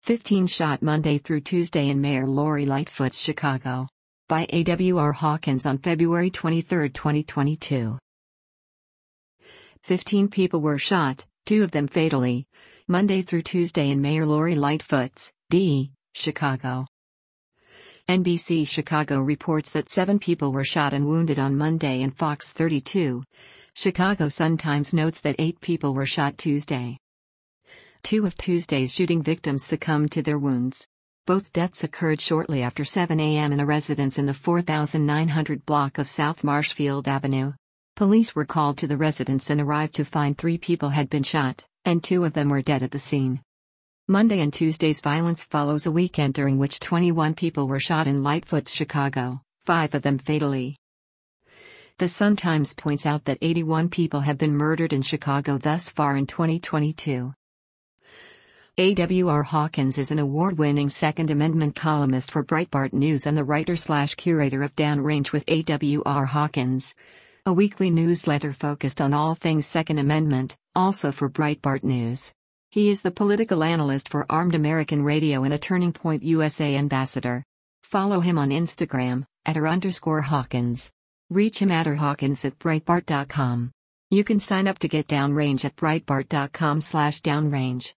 15 shot Monday through Tuesday in Mayor Lori Lightfoot's Chicago. By A.W.R. Hawkins on February 23, 2022. 15 people were shot, 2 of them fatally, Monday through Tuesday in Mayor Lori Lightfoot's, D., Chicago. NBC Chicago reports that 7 people were shot and wounded on Monday, and Fox 32, Chicago Sun-Times notes that 8 people were shot Tuesday. 2 of Tuesday's shooting victims succumbed to their wounds. Both deaths occurred shortly after 7 a.m. in a residence in the 4900 block of South Marshfield Avenue. Police were called to the residence and arrived to find 3 people had been shot, and 2 of them were dead at the scene. Monday and Tuesday's violence follows a weekend during which 21 people were shot in Lightfoot's Chicago, 5 of them fatally. The Sun-Times points out that 81 people have been murdered in Chicago thus far in 2022. A.W.R. Hawkins is an award-winning Second Amendment columnist for Breitbart News and the writer/curator of Downrange with A.W.R. Hawkins, a weekly newsletter focused on all things Second Amendment, also for Breitbart News. He is the political analyst for Armed American Radio and a Turning Point USA ambassador. Follow him on Instagram, @r_Hawkins. Reach him @rhawkins@breitbart.com. You can sign up to get Downrange at breitbart.com/downrange.